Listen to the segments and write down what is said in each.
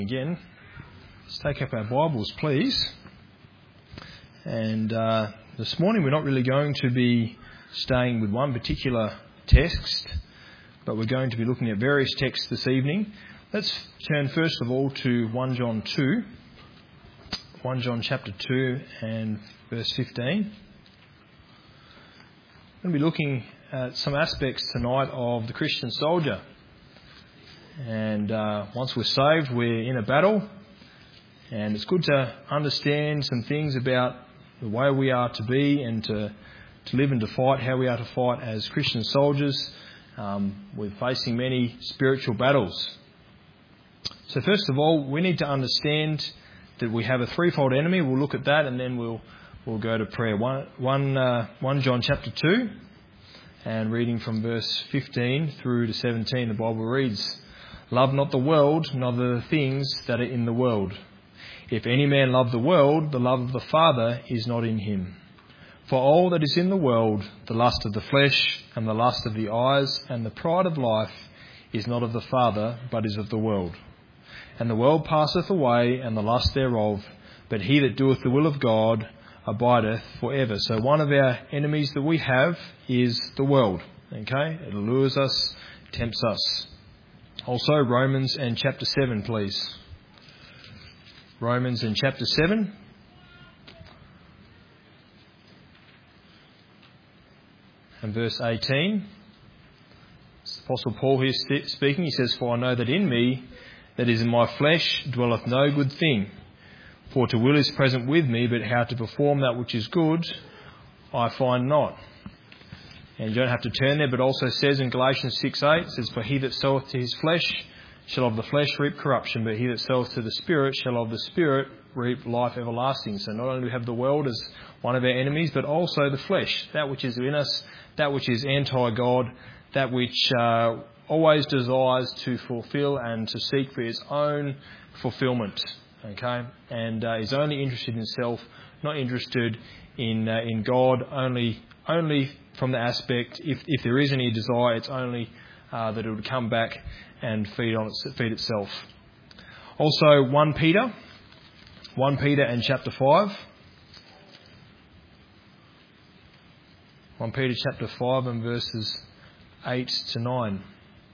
Again, let's take up our Bibles, please. And this morning we're not really going to be staying with one particular text, but we're going to be looking at various texts this evening. Let's turn first of all to 1 John 2, 1 John chapter 2 and verse 15. I'm going to be looking at some aspects tonight of the Christian soldier. And once we're saved, we're in a battle, and it's good to understand some things about the way we are to be and to live and to fight, how we are to fight as Christian soldiers. We're facing many spiritual battles. So first of all, we need to understand that we have a threefold enemy. We'll look at that, and then we'll go to prayer. 1 John chapter 2, and reading from verse 15 through to 17, the Bible reads, "Love not the world, nor the things that are in the world. If any man love the world, the love of the Father is not in him. For all that is in the world, the lust of the flesh, and the lust of the eyes, and the pride of life, is not of the Father, but is of the world. And the world passeth away, and the lust thereof, but he that doeth the will of God abideth for ever." So one of our enemies that we have is the world. Okay? It allures us, tempts us. Also, Romans and chapter 7, please. Romans and chapter 7. And verse 18. It's the Apostle Paul here speaking. He says, "For I know that in me, that is in my flesh, dwelleth no good thing. For to will is present with me, but how to perform that which is good, I find not." And you don't have to turn there, but also says in Galatians 6:8, it says, "For he that soweth to his flesh shall of the flesh reap corruption, but he that soweth to the Spirit shall of the Spirit reap life everlasting." So not only do we have the world as one of our enemies, but also the flesh, that which is in us, that which is anti-God, that which always desires to fulfill and to seek for its own fulfilment. Okay, and is only interested in self, not interested in God, only from the aspect, if there is any desire, it's only that it would come back and feed itself. Also, 1 Peter and chapter 5. 1 Peter chapter 5 and verses 8 to 9.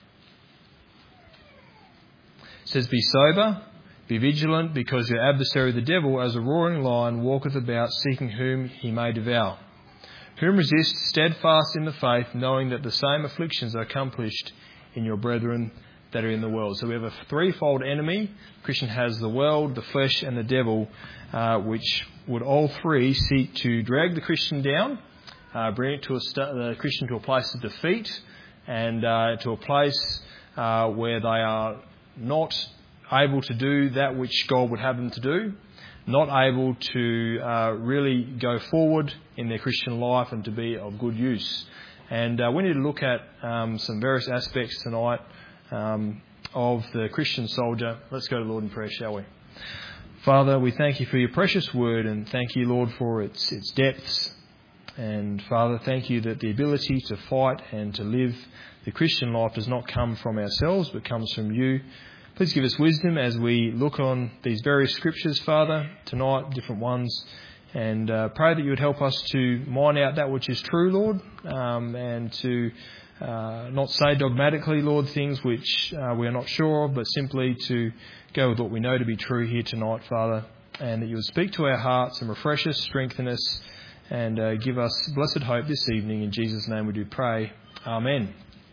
It says, "Be sober, be vigilant, because your adversary the devil, as a roaring lion, walketh about, seeking whom he may devour. Whom resist steadfast in the faith, knowing that the same afflictions are accomplished in your brethren that are in the world." So we have a threefold enemy. The Christian has the world, the flesh and the devil, which would all three seek to drag the Christian down, bring the Christian to a place of defeat, and to a place where they are not able to do that which God would have them to do, not able to really go forward in their Christian life and to be of good use. And we need to look at some various aspects tonight of the Christian soldier. Let's go to the Lord in prayer, shall we? Father, we thank you for your precious word, and thank you, Lord, for its depths. And Father, thank you that the ability to fight and to live the Christian life does not come from ourselves, but comes from you. Please give us wisdom as we look on these various scriptures, Father, tonight, different ones, and pray that you would help us to mine out that which is true, Lord, and to not say dogmatically, Lord, things which we are not sure of, but simply to go with what we know to be true here tonight, Father, and that you would speak to our hearts and refresh us, strengthen us, and give us blessed hope this evening. In Jesus' name we do pray. Amen.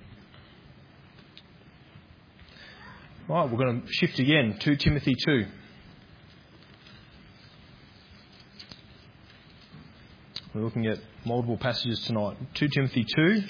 Right, we're going to shift again. 2 Timothy 2. We're looking at multiple passages tonight. 2 Timothy 2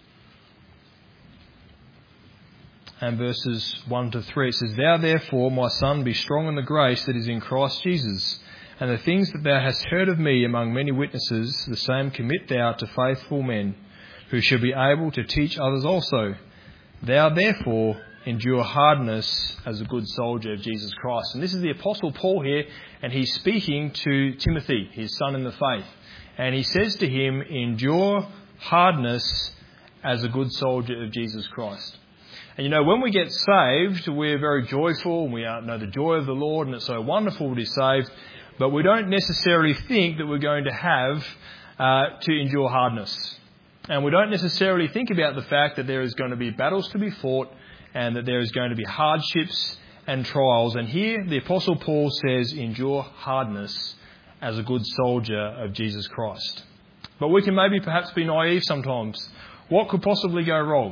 and verses 1 to 3. It says, "Thou therefore, my son, be strong in the grace that is in Christ Jesus. And the things that thou hast heard of me among many witnesses, the same commit thou to faithful men, who shall be able to teach others also. Thou therefore endure hardness as a good soldier of Jesus Christ." And this is the Apostle Paul here, and he's speaking to Timothy, his son in the faith. And he says to him, endure hardness as a good soldier of Jesus Christ. And when we get saved, we're very joyful and we know the joy of the Lord and it's so wonderful to be saved. But we don't necessarily think that we're going to have to endure hardness. And we don't necessarily think about the fact that there is going to be battles to be fought and that there is going to be hardships and trials. And here the Apostle Paul says, endure hardness as a good soldier of Jesus Christ. But we can maybe perhaps be naive sometimes. What could possibly go wrong?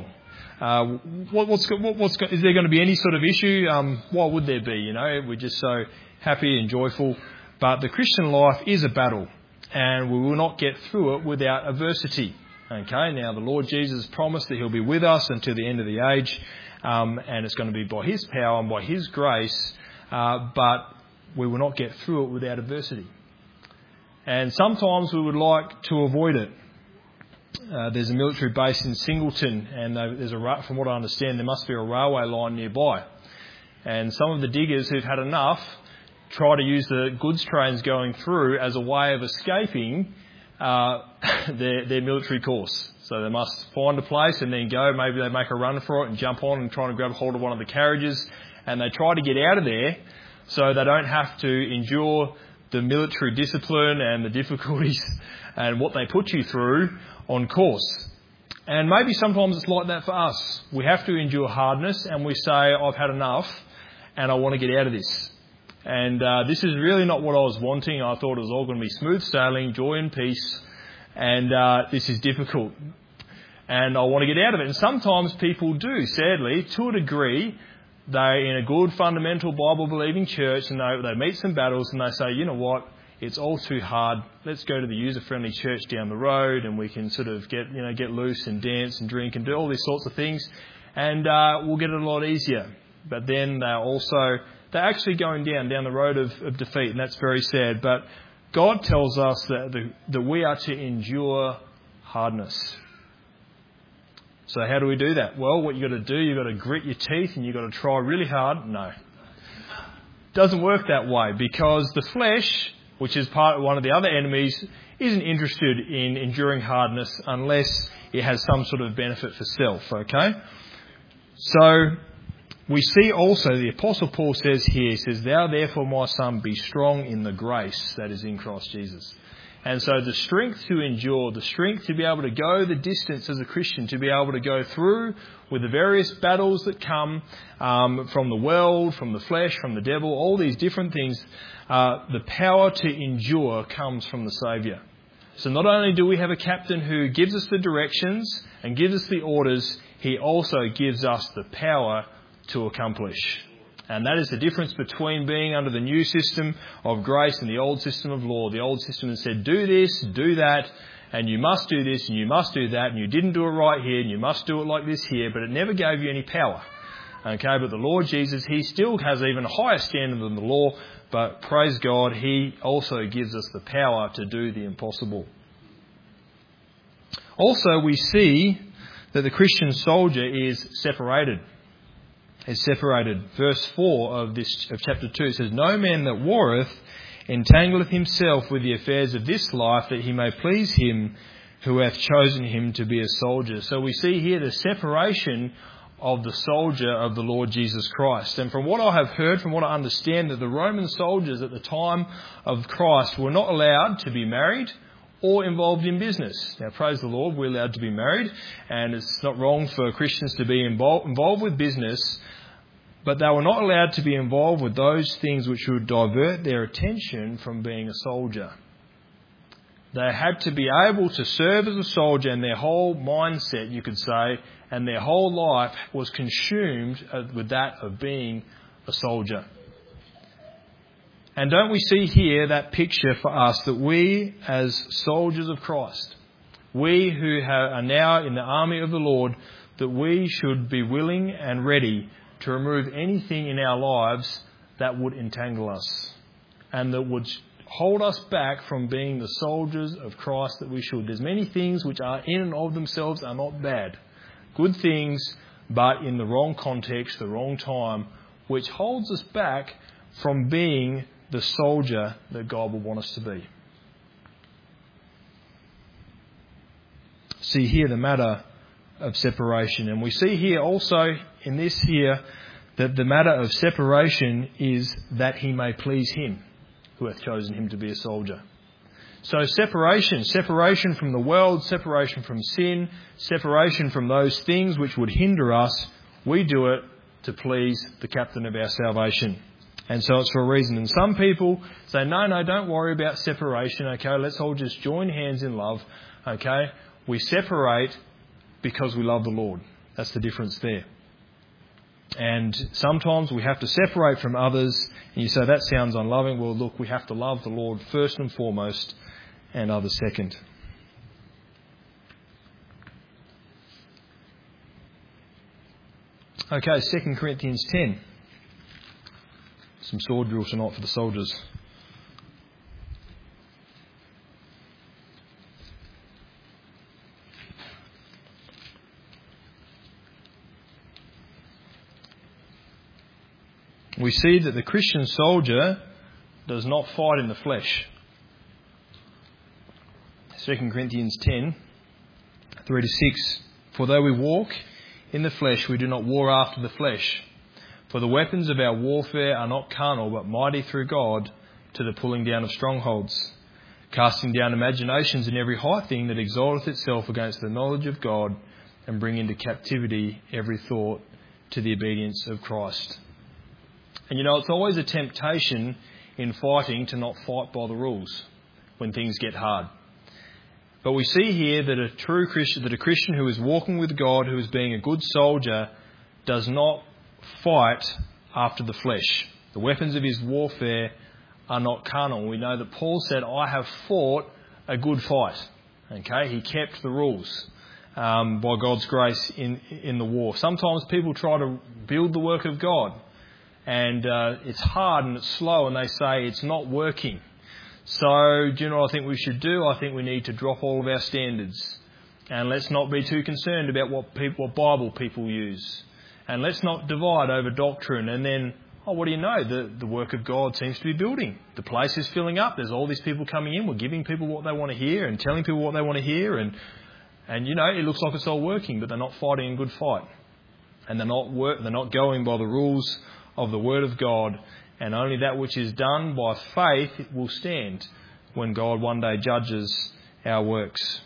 Is there going to be any sort of issue? What would there be? We're just so happy and joyful. But the Christian life is a battle, and we will not get through it without adversity. Okay, now the Lord Jesus promised that He'll be with us until the end of the age, and it's going to be by His power and by His grace, but we will not get through it without adversity. And sometimes we would like to avoid it. There's a military base in Singleton, and from what I understand, there must be a railway line nearby. And some of the diggers who've had enough try to use the goods trains going through as a way of escaping their military course. So they must find a place and then go. Maybe they make a run for it and jump on and try to grab hold of one of the carriages, and they try to get out of there so they don't have to endure the military discipline and the difficulties and what they put you through on course. And maybe sometimes it's like that for us. We have to endure hardness and we say, I've had enough and I want to get out of this. And this is really not what I was wanting. I thought it was all going to be smooth sailing, joy and peace. And this is difficult. And I want to get out of it. And sometimes people do, sadly, to a degree. They're in a good fundamental Bible-believing church and they meet some battles and they say, you know what, it's all too hard. Let's go to the user-friendly church down the road and we can sort of get loose and dance and drink and do all these sorts of things, and we'll get it a lot easier. But then they're actually going down the road of defeat, and that's very sad. But God tells us that we are to endure hardness. So how do we do that? Well, what you've got to do, you've got to grit your teeth and you've got to try really hard. No. It doesn't work that way, because the flesh, which is one of the other enemies, isn't interested in enduring hardness unless it has some sort of benefit for self, okay? So we see also the Apostle Paul says here, he says, "Thou therefore, my son, be strong in the grace that is in Christ Jesus." And so the strength to endure, the strength to be able to go the distance as a Christian, to be able to go through with the various battles that come from the world, from the flesh, from the devil, all these different things, the power to endure comes from the Saviour. So not only do we have a captain who gives us the directions and gives us the orders, he also gives us the power to accomplish. And that is the difference between being under the new system of grace and the old system of law. The old system has said, do this, do that, and you must do this and you must do that, and you didn't do it right here and you must do it like this here, but it never gave you any power. Okay, but the Lord Jesus, He still has even a higher standard than the law, but praise God, He also gives us the power to do the impossible. Also, we see that the Christian soldier is separated. Is separated. Verse 4 of chapter 2 says, "No man that warreth entangleth himself with the affairs of this life, that he may please him who hath chosen him to be a soldier." So we see here the separation of the soldier of the Lord Jesus Christ. And from what I have heard, from what I understand, that the Roman soldiers at the time of Christ were not allowed to be married or involved in business. Now, praise the Lord, we're allowed to be married, and it's not wrong for Christians to be involved with business, but they were not allowed to be involved with those things which would divert their attention from being a soldier. They had to be able to serve as a soldier, and their whole mindset, you could say, and their whole life was consumed with that of being a soldier. And don't we see here that picture for us, that we as soldiers of Christ, we who are now in the army of the Lord, that we should be willing and ready to remove anything in our lives that would entangle us and that would hold us back from being the soldiers of Christ that we should. There's many things which are in and of themselves are not bad. Good things, but in the wrong context, the wrong time, which holds us back from being the soldier that God will want us to be. See here the matter of separation. And we see here also in this here that the matter of separation is that he may please him who hath chosen him to be a soldier. So separation from the world, separation from sin, separation from those things which would hinder us, we do it to please the captain of our salvation. And so it's for a reason. And some people say, no, don't worry about separation, okay, let's all just join hands in love, okay. We separate because we love the Lord. That's the difference there. And sometimes we have to separate from others, and you say, that sounds unloving. Well, look, we have to love the Lord first and foremost, and others second. Okay, 2 Corinthians 10. Some sword drill tonight for the soldiers. We see that the Christian soldier does not fight in the flesh. 2 Corinthians 10, 3-6. For though we walk in the flesh, we do not war after the flesh. For the weapons of our warfare are not carnal, but mighty through God to the pulling down of strongholds, casting down imaginations and every high thing that exalteth itself against the knowledge of God, and bring into captivity every thought to the obedience of Christ. And it's always a temptation in fighting to not fight by the rules when things get hard. But we see here that a Christian who is walking with God, who is being a good soldier, does not fight after the flesh. The weapons of his warfare are not carnal. We know that Paul said, I have fought a good fight. Okay, he kept the rules by God's grace in the war. Sometimes people try to build the work of God, and it's hard and it's slow, and they say it's not working. So, do you know what I think we should do? I think we need to drop all of our standards, and let's not be too concerned about what Bible people use. And let's not divide over doctrine. And then, what do you know? The work of God seems to be building. The place is filling up. There's all these people coming in. We're giving people what they want to hear and telling people what they want to hear. And it looks like it's all working, but they're not fighting a good fight. And they're not going by the rules of the Word of God. And only that which is done by faith will stand when God one day judges our works.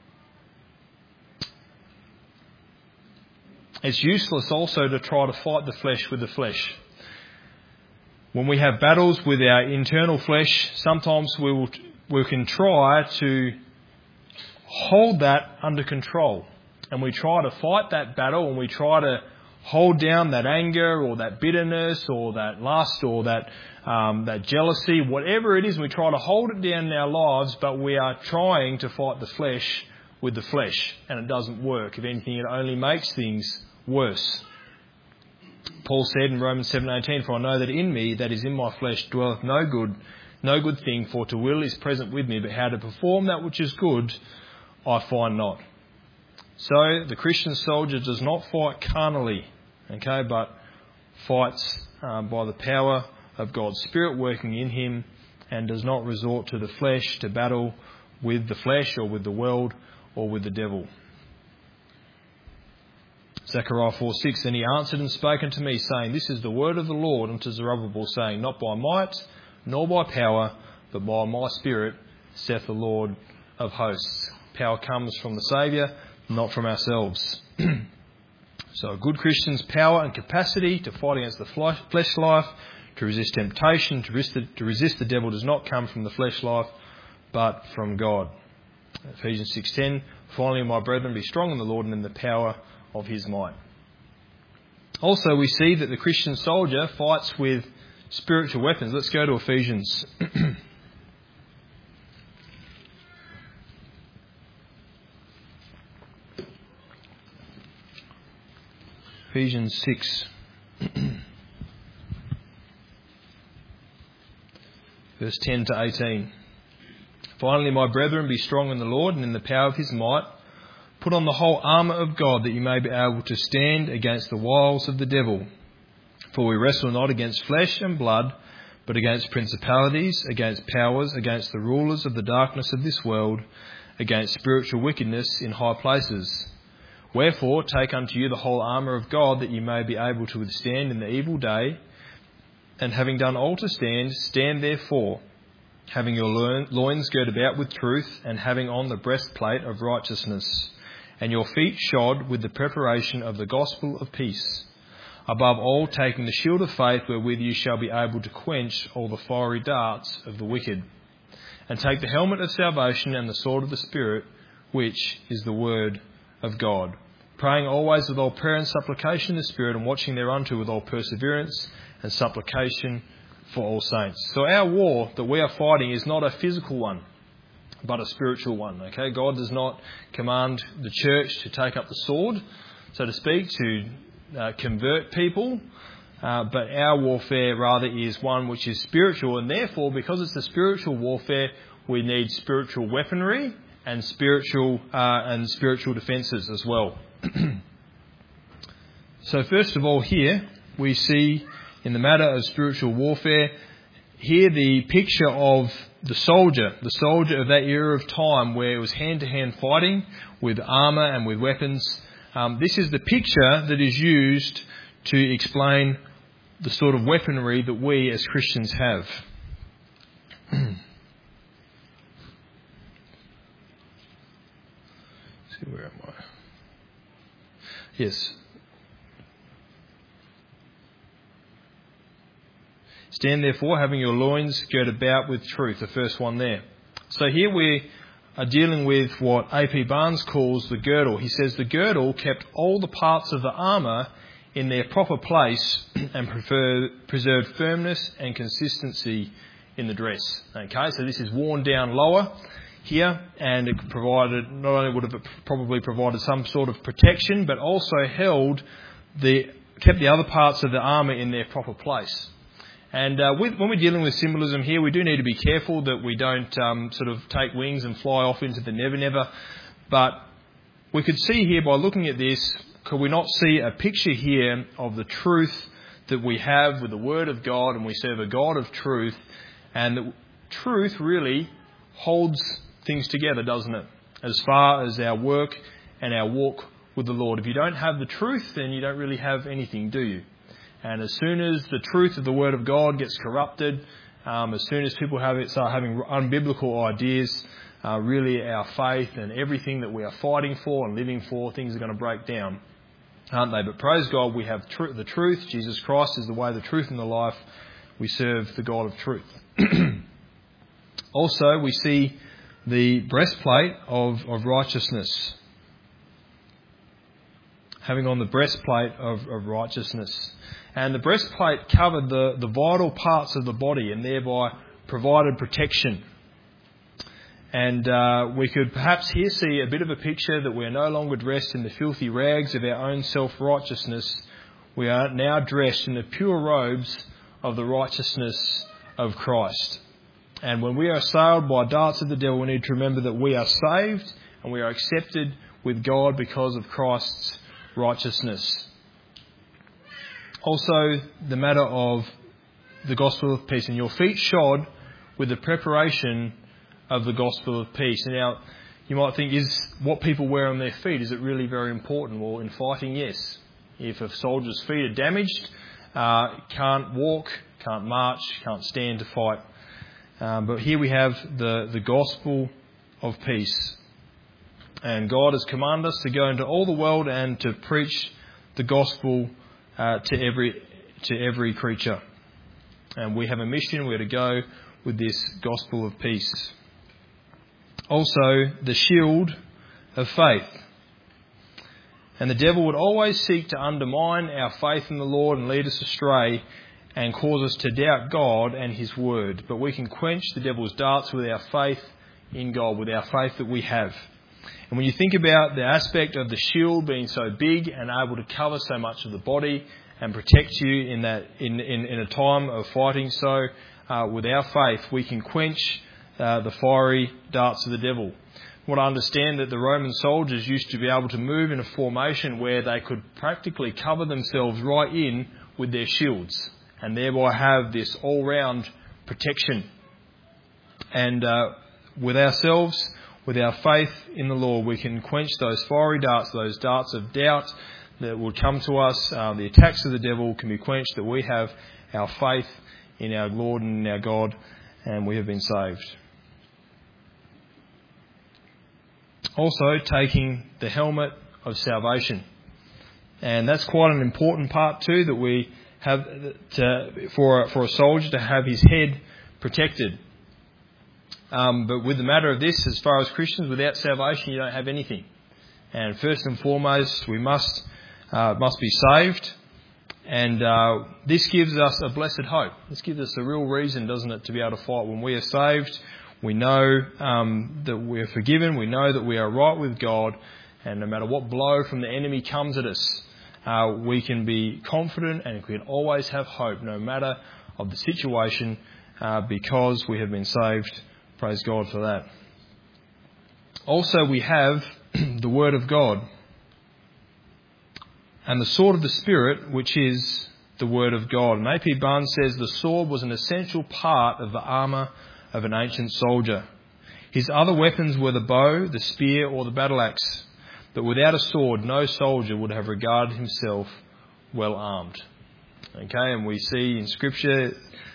It's useless also to try to fight the flesh with the flesh. When we have battles with our internal flesh, sometimes we can try to hold that under control. And we try to fight that battle, and we try to hold down that anger or that bitterness or that lust or that jealousy, whatever it is. We try to hold it down in our lives, but we are trying to fight the flesh with the flesh, and it doesn't work. If anything, it only makes things worse. Paul said in Romans 7:18, for I know that in me, that is in my flesh, dwelleth no good thing, for to will is present with me, but how to perform that which is good I find not. So the Christian soldier does not fight carnally, okay, but fights by the power of God's Spirit working in him, and does not resort to the flesh to battle with the flesh or with the world or with the devil. Zechariah 4:6, and he answered and spake unto me, saying, this is the word of the Lord unto Zerubbabel, saying, not by might, nor by power, but by my Spirit, saith the Lord of hosts. Power comes from the Saviour, not from ourselves. So a good Christian's power and capacity to fight against the flesh life, to resist temptation, to resist the devil does not come from the flesh life, but from God. Ephesians 6:10, finally, my brethren, be strong in the Lord and in the power of his might. Also, we see that the Christian soldier fights with spiritual weapons. Let's go to Ephesians. Ephesians 6. Verse 10 to 18. Finally, my brethren, be strong in the Lord and in the power of his might. Put on the whole armour of God, that you may be able to stand against the wiles of the devil. For we wrestle not against flesh and blood, but against principalities, against powers, against the rulers of the darkness of this world, against spiritual wickedness in high places. Wherefore, take unto you the whole armour of God, that ye may be able to withstand in the evil day. And having done all to stand, stand therefore, having your loins girt about with truth, and having on the breastplate of righteousness, and your feet shod with the preparation of the gospel of peace. Above all, taking the shield of faith, wherewith you shall be able to quench all the fiery darts of the wicked. And take the helmet of salvation and the sword of the Spirit, which is the word of God. Praying always with all prayer and supplication in the Spirit, and watching thereunto with all perseverance and supplication for all saints. So our war that we are fighting is not a physical one, but a spiritual one. Okay, God does not command the church to take up the sword, so to speak, to convert people, but our warfare rather is one which is spiritual, and therefore, because it's a spiritual warfare, we need spiritual weaponry and spiritual defences as well. So first of all, here we see in the matter of spiritual warfare, here the picture of the soldier of that era of time where it was hand-to-hand fighting with armour and with weapons. This is the picture that is used to explain the sort of weaponry that we as Christians have. See, where am I? Yes. Stand therefore, having your loins girt about with truth. The first one there. So here we are dealing with what A.P. Barnes calls the girdle. He says the girdle kept all the parts of the armour in their proper place and preserved firmness and consistency in the dress. Okay, so this is worn down lower here, and it provided, not only would have probably provided some sort of protection, but also kept the other parts of the armour in their proper place. And when we're dealing with symbolism here, we do need to be careful that we don't sort of take wings and fly off into the never-never. But we could see here by looking at this, could we not see a picture here of the truth that we have with the Word of God, and we serve a God of truth, and the truth really holds things together, doesn't it? As far as our work and our walk with the Lord. If you don't have the truth, then you don't really have anything, do you? And as soon as the truth of the Word of God gets corrupted, as soon as people start having unbiblical ideas, really our faith and everything that we are fighting for and living for, things are going to break down, aren't they? But praise God, we have the truth. Jesus Christ is the way, the truth, and the life. We serve the God of truth. Also, we see the breastplate of righteousness. Having on the breastplate of righteousness. And the breastplate covered the vital parts of the body and thereby provided protection. And we could perhaps here see a bit of a picture that we are no longer dressed in the filthy rags of our own self-righteousness. We are now dressed in the pure robes of the righteousness of Christ. And when we are assailed by darts of the devil, we need to remember that we are saved and we are accepted with God because of Christ's righteousness. Also, the matter of the gospel of peace, and your feet shod with the preparation of the gospel of peace. And now, you might think, is what people wear on their feet, is it really very important? Well, in fighting, yes. If a soldier's feet are damaged, can't walk, can't march, can't stand to fight. But here we have the gospel of peace. And God has commanded us to go into all the world and to preach the gospel to every creature. And we have a mission. We're to go with this gospel of peace. Also, the shield of faith. And the devil would always seek to undermine our faith in the Lord and lead us astray and cause us to doubt God and His Word. But we can quench the devil's darts with our faith in God, with our faith that we have. And when you think about the aspect of the shield being so big and able to cover so much of the body and protect you in a time of fighting, so with our faith we can quench the fiery darts of the devil. I want to understand that the Roman soldiers used to be able to move in a formation where they could practically cover themselves right in with their shields and thereby have this all-round protection. And with ourselves, with our faith in the Lord, we can quench those fiery darts, those darts of doubt that would come to us. The attacks of the devil can be quenched, that we have our faith in our Lord and in our God, and we have been saved. Also, taking the helmet of salvation. And that's quite an important part too, that we have for a soldier to have his head protected. But with the matter of this, as far as Christians, without salvation you don't have anything. And first and foremost, we must be saved. And this gives us a blessed hope. This gives us a real reason, doesn't it, to be able to fight. When we are saved, we know that we are forgiven. We know that we are right with God. And no matter what blow from the enemy comes at us, we can be confident and we can always have hope, no matter of the situation, because we have been saved. Praise God for that. Also, we have the Word of God and the sword of the Spirit, which is the Word of God. And A.P. Barnes says the sword was an essential part of the armour of an ancient soldier. His other weapons were the bow, the spear, or the battle axe. But without a sword, no soldier would have regarded himself well armed. Okay, and we see in Scripture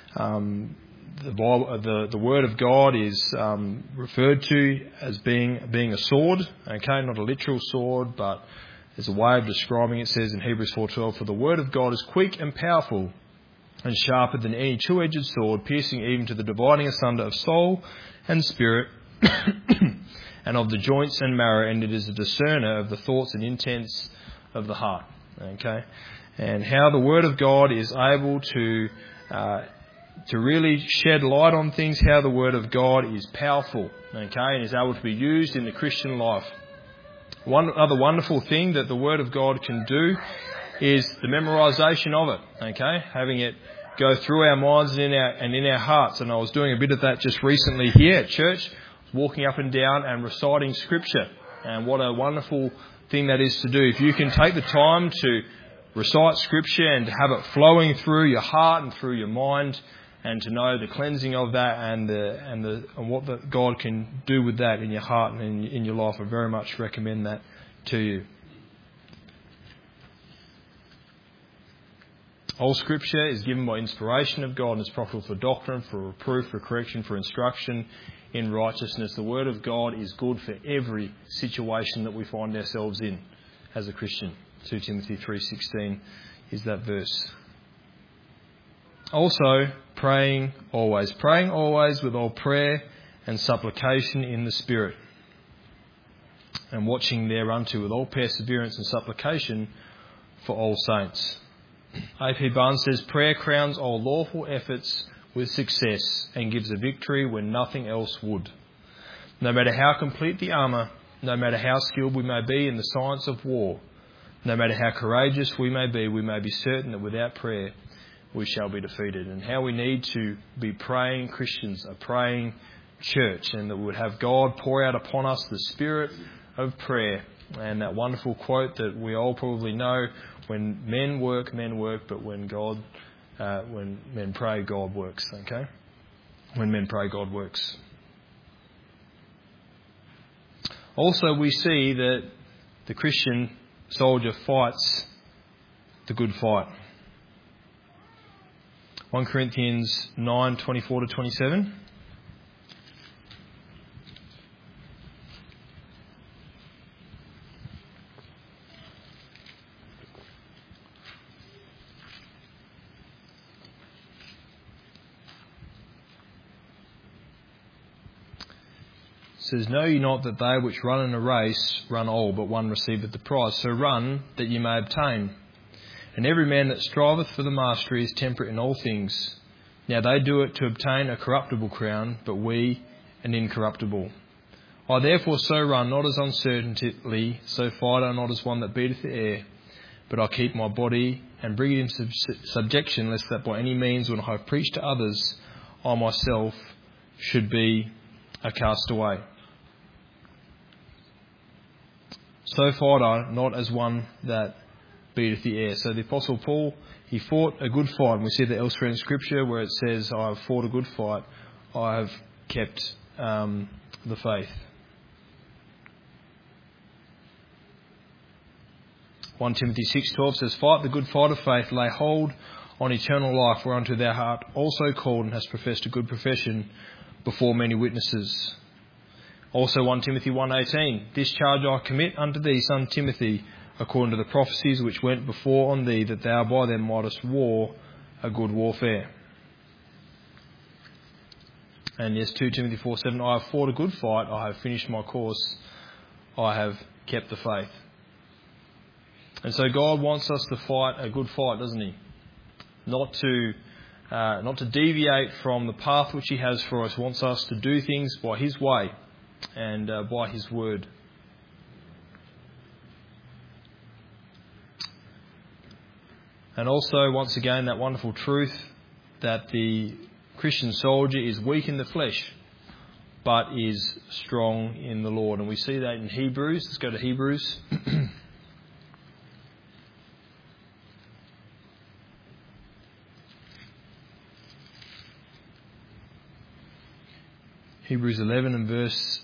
the Word of God is referred to as being a sword. Okay, not a literal sword, but as a way of describing it. Says in Hebrews 4:12, "For the Word of God is quick and powerful and sharper than any two-edged sword, piercing even to the dividing asunder of soul and spirit, and of the joints and marrow, and it is a discerner of the thoughts and intents of the heart." Okay, and how the Word of God is able to really shed light on things, how the Word of God is powerful, okay, and is able to be used in the Christian life. One other wonderful thing that the Word of God can do is the memorisation of it, okay, having it go through our minds and in our hearts. And I was doing a bit of that just recently here at church, walking up and down and reciting Scripture. And what a wonderful thing that is to do. If you can take the time to recite Scripture and to have it flowing through your heart and through your mind, and to know the cleansing of that and what God can do with that in your heart and in your life, I very much recommend that to you. All Scripture is given by inspiration of God and is profitable for doctrine, for reproof, for correction, for instruction in righteousness. The Word of God is good for every situation that we find ourselves in as a Christian. 2 Timothy 3:16 is that verse. Also, praying always with all prayer and supplication in the Spirit, and watching thereunto with all perseverance and supplication for all saints. A.P. Barnes says, prayer crowns all lawful efforts with success and gives a victory when nothing else would. No matter how complete the armour, no matter how skilled we may be in the science of war, no matter how courageous we may be certain that without prayer we shall be defeated. And how we need to be praying Christians, a praying church, and that we would have God pour out upon us the spirit of prayer. And that wonderful quote that we all probably know, when men work, but when men pray, God works. Okay? When men pray, God works. Also, we see that the Christian soldier fights the good fight. 1 Corinthians 9:24-27. Says, know ye not that they which run in a race run all, but one receiveth the prize? So run that ye may obtain. And every man that striveth for the mastery is temperate in all things. Now they do it to obtain a corruptible crown, but we an incorruptible. I therefore so run, not as uncertainly, so fight I not as one that beateth the air, but I keep my body and bring it into subjection, lest that by any means, when I have preached to others, I myself should be a castaway. So fight I not as one that beateth the air. So the Apostle Paul, he fought a good fight. And we see that elsewhere in Scripture where it says, I have fought a good fight. I have kept the faith. 1 Timothy 6:12 says, "Fight the good fight of faith, lay hold on eternal life, whereunto thou art also called and hast professed a good profession before many witnesses." Also 1 Timothy 1:18, "This charge I commit unto thee, son Timothy, according to the prophecies which went before on thee, that thou by them mightest war a good warfare." And yes, 2 Timothy 4:7, "I have fought a good fight, I have finished my course, I have kept the faith." And so God wants us to fight a good fight, doesn't he? Not to deviate from the path which he has for us. He wants us to do things by his way and by his word. And also, once again, that wonderful truth that the Christian soldier is weak in the flesh, but is strong in the Lord. And we see that in Hebrews. Let's go to Hebrews. Hebrews 11 and verse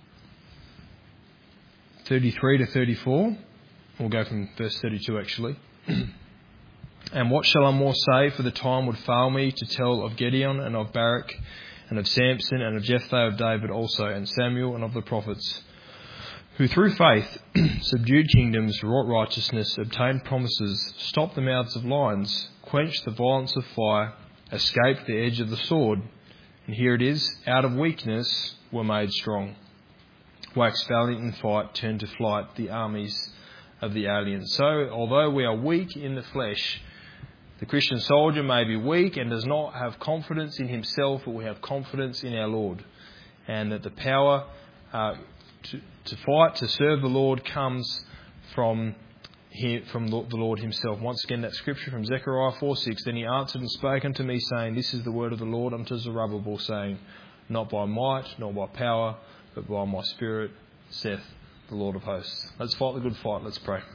33 to 34. We'll go from verse 32 actually. "And what shall I more say, for the time would fail me to tell of Gideon and of Barak and of Samson and of Jephthah, of David also, and Samuel and of the prophets, who through faith subdued kingdoms, wrought righteousness, obtained promises, stopped the mouths of lions, quenched the violence of fire, escaped the edge of the sword. And here it is, out of weakness were made strong. Waxed valiant in fight, turned to flight the armies of the aliens." So, although we are weak in the flesh, the Christian soldier may be weak and does not have confidence in himself, but we have confidence in our Lord. And that the power to fight, to serve the Lord, comes from the Lord himself. Once again, that scripture from Zechariah 4:6, "Then he answered and spake unto me, saying, This is the word of the Lord unto Zerubbabel, saying, Not by might, nor by power, but by my Spirit, saith the Lord of hosts." Let's fight the good fight. Let's pray.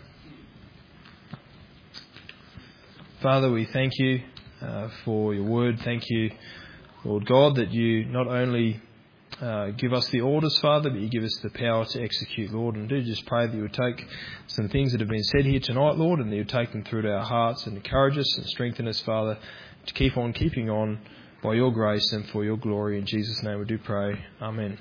Father, we thank you for your word. Thank you, Lord God, that you not only give us the orders, Father, but you give us the power to execute, Lord. And do just pray that you would take some things that have been said here tonight, Lord, and that you would take them through to our hearts and encourage us and strengthen us, Father, to keep on keeping on by your grace and for your glory. In Jesus' name we do pray. Amen.